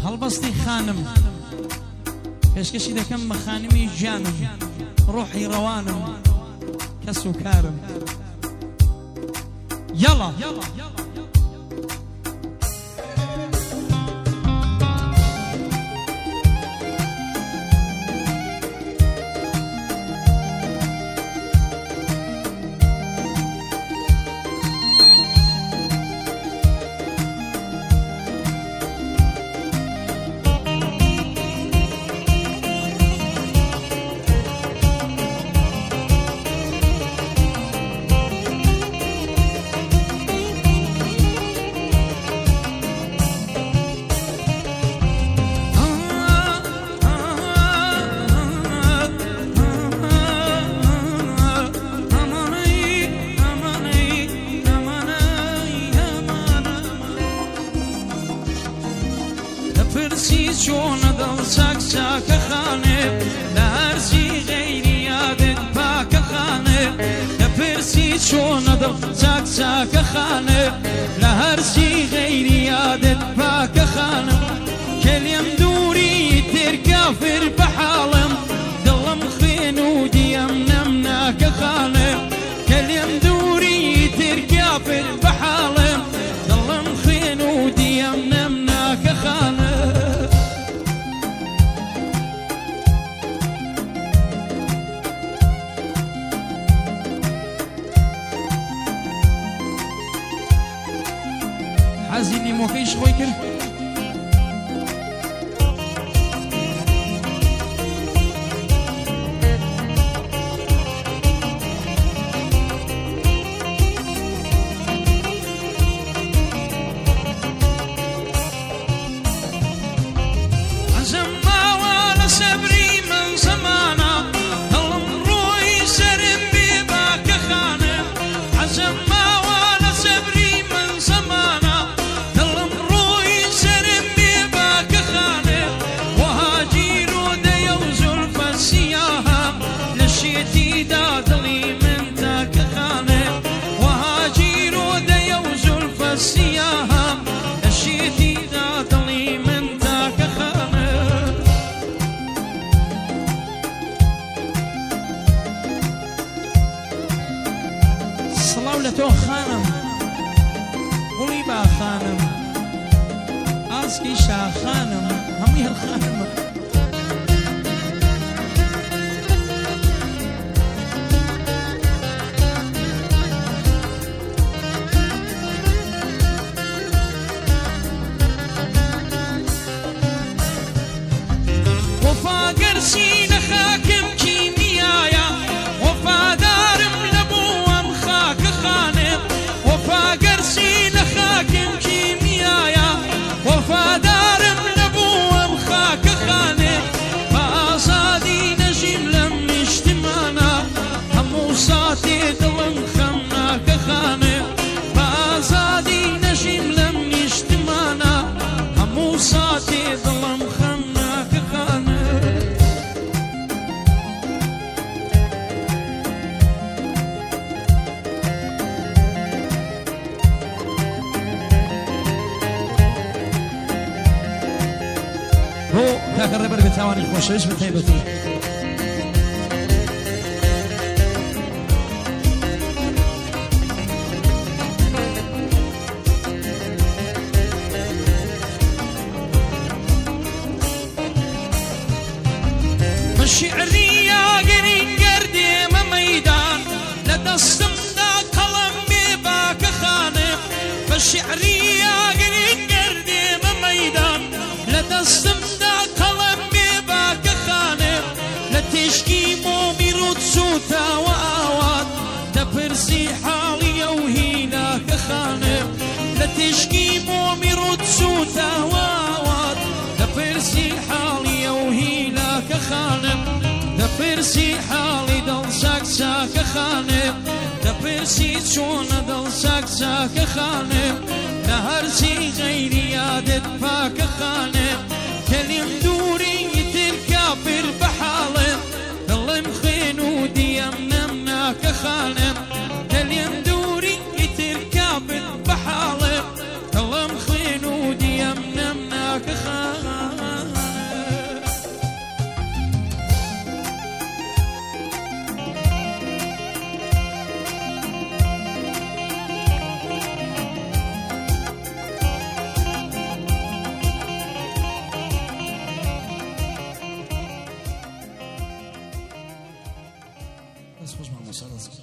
هەڵبەستی خانم پێشکەشی دەکەم بە خانمی ژیانم ڕۆحی ڕەوانم کەس و کارم یەڵا پرسی چون دل چاک چاک خانه لهرچی غیری یادت پاک خانه پرسی چون دل چاک چاک خانه لهرچی غیری یادت پاک خانه کلیم دوری تر کافر بحالم دلم خین و دیم نمناک خانه کلیم دوری تر کافر بحالم دلم خین و دیم نمناک خانه حەزی لیمۆکەیش خۆی کرد سڵاو لە تۆ خانم گوڵی با خانم ئاسکی شاخانم هەمووی هەر خانمە وەفاگەر سینە خاکم کیمیایە وەفادارم لەبووەم خاکە خانێ وەفاگەر سینە خاکم کیمیایە وەفادارم لەبووەم خاکە خانێ بە ئازادی نەژیم لەم نیشتمانە هەموو ساتێ دڵم خەم ناکە خانێ بە ئازادی نەژیم لەم نیشتمانە هەموو ساتێ دڵم خەم ناکە خانێ بۆ کاکە ڕێبەر بێتاوانی خۆشەویست بە تایبەتی شعری یاگرین گردێمە مەیدان لە دەستمدا قەڵەم بێ باکە خانێ بە شعری یاگرین گردێمە مەیدان لە دەستمدا قەڵەم بێ باکە خانێ لە تێشکی مۆمی ڕوت سوتاوە ئاوات دەپرسی حاڵیە و هیناکە خانێ لە تێشکی مۆمی ڕوت سوتاوە ئاوات دەپرسی حاڵیە و هیناکە خانێ دەپرسی حاڵی دڵ چاک چاکە خانێ دەپرسی چۆنە دڵ چاک چاکە خانێ لە هەرچی غەیری یادت پاکە خانێ کەلیم دووری تر کافر بەحاڵێ دڵم خوێن و دیم نەمناکە خانێ کەلیم دووری تر کافر بەحاڵێ دڵم خوێن و دیم نەمناکە خانێ ماشاءالله